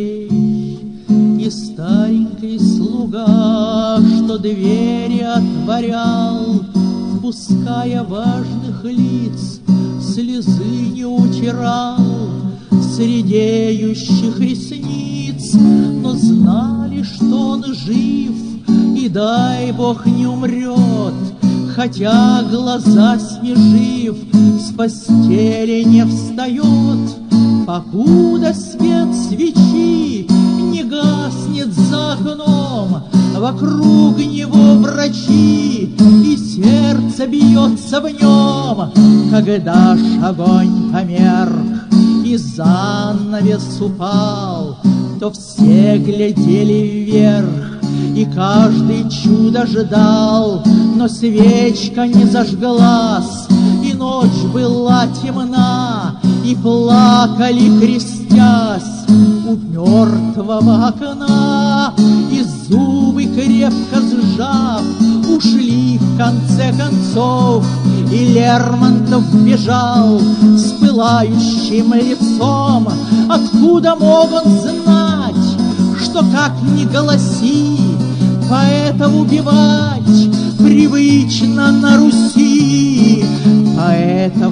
дверей. И старенький слуга, что двери отворял, впуская важных лиц, слезы не утирал с редеющих ресниц. Но знали, что он жив, и дай Бог не умрет, хотя глаза снежив, с постели не встает, покуда свет свечи не гаснет за окном. Вокруг него врачи, и сердце бьется в нем. Когда ж огонь померк и занавес упал, то все глядели вверх, и каждый чудо ждал. Но свечка не зажглась, и ночь была темна, и плакали, крестясь, у мертвого окна. И зубы крепко сжав, ушли в конце концов, и Лермонтов бежал с пылающим лицом. Откуда мог он знать, что как ни голоси, поэта убивать привычно на Руси? Поэтов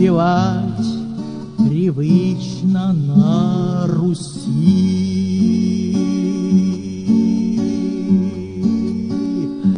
убивать привычно на Руси.